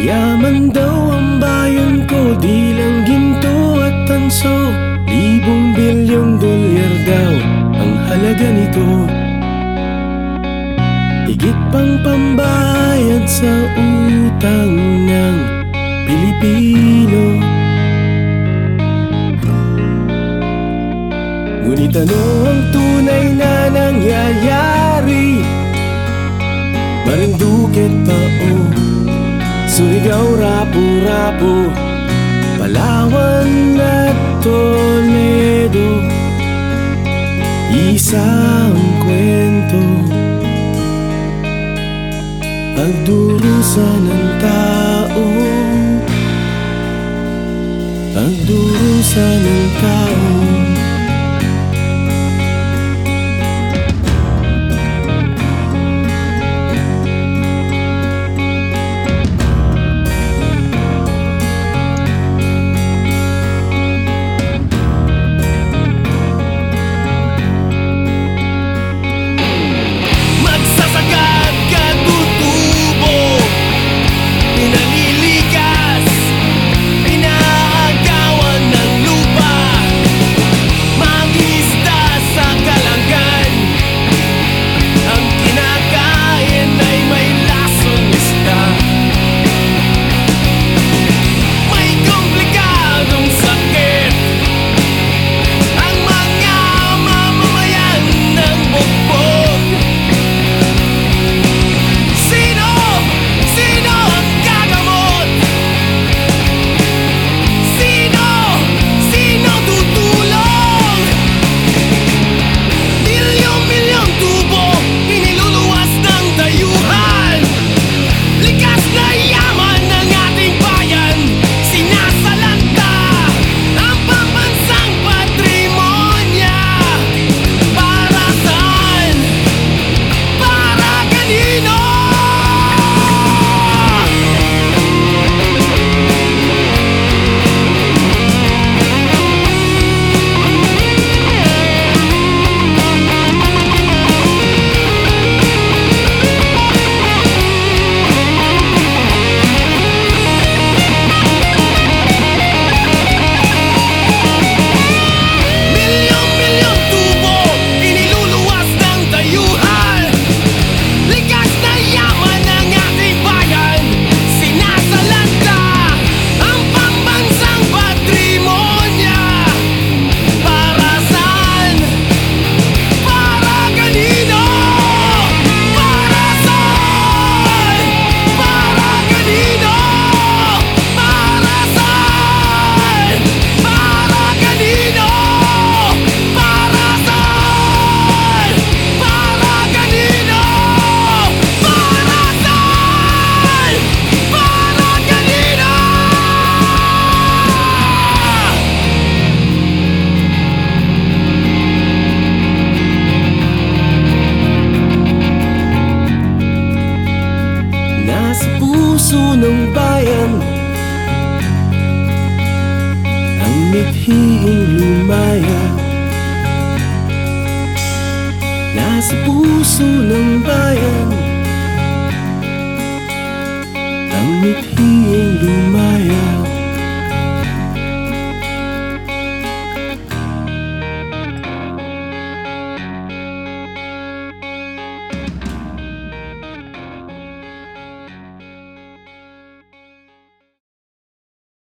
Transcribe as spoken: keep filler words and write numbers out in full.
Mayaman daw ang bayan ko, di lang ginto at tanso. Libong bilyong dolyar daw ang halaga nito. Higit pang pambayad sa utang ng Pilipino. Ngunit ano ang tunay na nangyayari? Marinduque tao, Surigao, Rapu-Rapu, Palawan at Toledo. Isang kwento, pagdurusa ng tao, pagdurusa ng tao. Puso ng bayan, ang mithiing lumaya. Nasa puso ng bayan, ang mithiing lumaya.